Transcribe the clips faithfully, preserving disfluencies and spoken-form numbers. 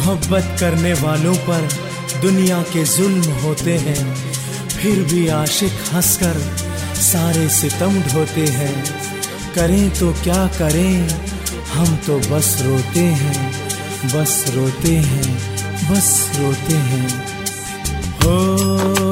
मोहब्बत करने वालों पर दुनिया के जुल्म होते हैं, फिर भी आशिक हंसकर सारे सितम ढोते हैं। करें तो क्या करें, हम तो बस रोते हैं, बस रोते हैं, बस रोते हैं। हो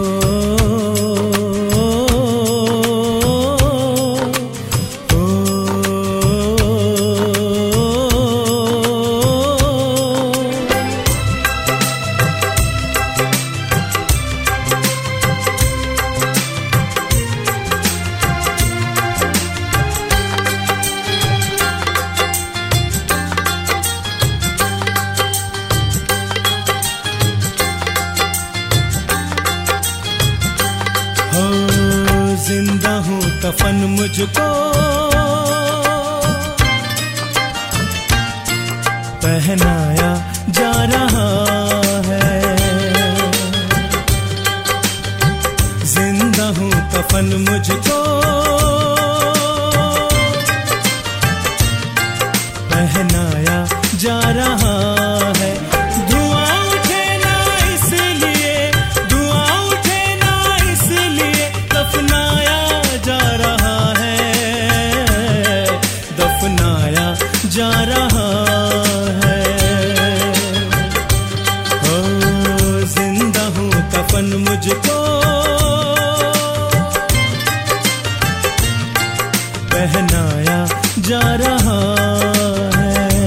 जिंदा हूँ कफन मुझको पहनाया जा रहा है, जिंदा हूँ कफन मुझको पहनाया जा रहा है। धुआं उठे ना इसलिए, धुआं उठे ना इसलिए दफनाया जा रहा है, दफनाया जा रहा है। हो जिंदा हूँ कफन मुझको पहनाया जा रहा है।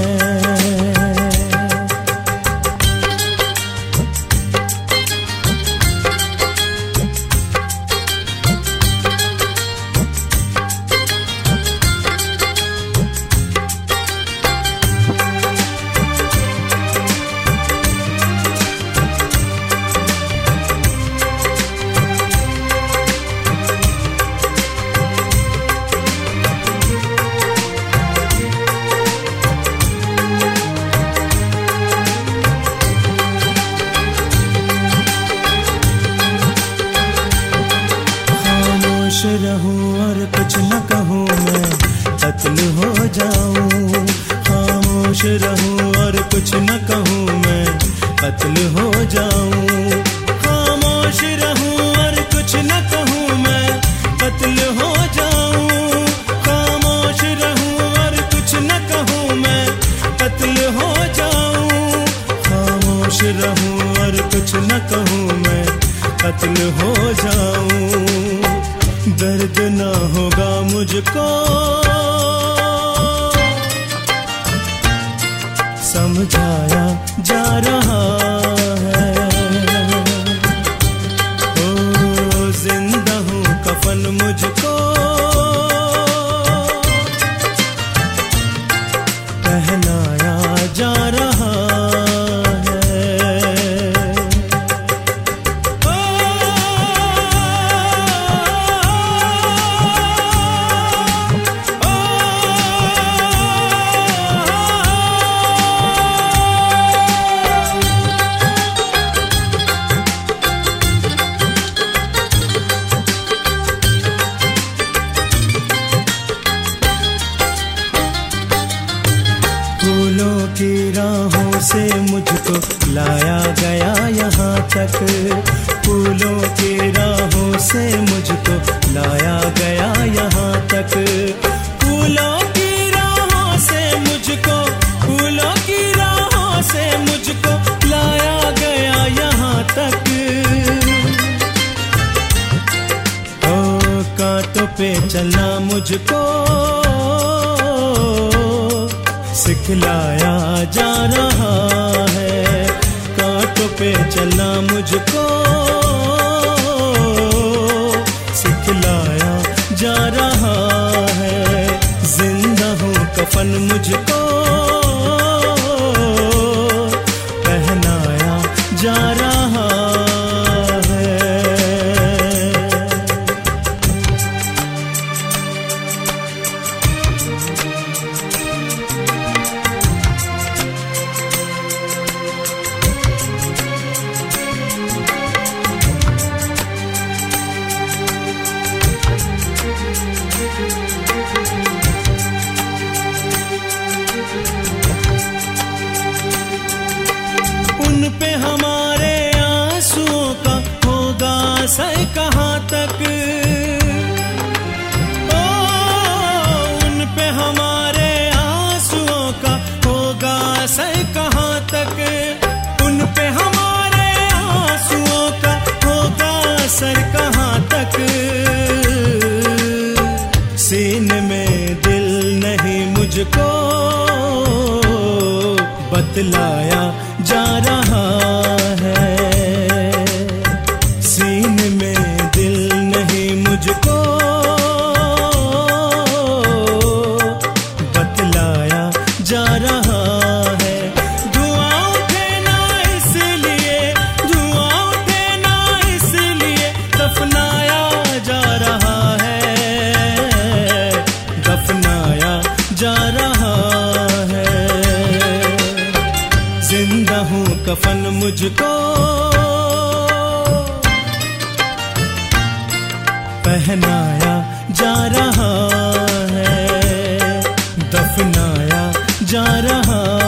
रहूं और कुछ न कहूँ मैं कत्ल हो जाऊं, खामोश रहूं और कुछ न कहूँ मैं कत्ल हो जाऊं। खामोश रहूं और कुछ न कहूँ मैं कत्ल हो जाऊं, खामोश रहूं और कुछ न कहूँ मैं कत्ल हो जाऊं। खामोश रहूं और कुछ न कहूँ मैं कत्ल हो जाऊं। दर्द ना होगा मुझको समझाया जा रहा है। ओ जिंदा हूँ कफन मुझको पहनाया जा रहा फूलों की राहों से मुझको लाया गया यहाँ तक, फूलों की राहों से मुझको लाया गया यहाँ तक। फूलों की राहों से मुझको, फूलों की राहों से मुझको लाया गया यहाँ तक। ओ कांटों पे चलना मुझको सिखलाया जा रहा है, कांटों पे चलना मुझको सिखलाया जा रहा है। जिंदा हूँ कफन मुझको पहनाया जा रहा है। पे हमारे आंसुओं का होगा असर कहाँ तक। ओ उन पे हमारे आंसुओं का होगा असर कहाँ तक। उन पे हमारे आंसुओं का होगा असर कहाँ तक। सीने में दिल नहीं मुझको बतलाया जा रहा है। सीने में दिल नहीं मुझको बतलाया जा रहा है। धुआं उठे ना इसलिए, धुआं उठे ना इसलिए दफनाया जा रहा है, दफनाया जा रहा है। जिंदा हूँ कफन मुझको पहनाया जा रहा है, दफनाया जा रहा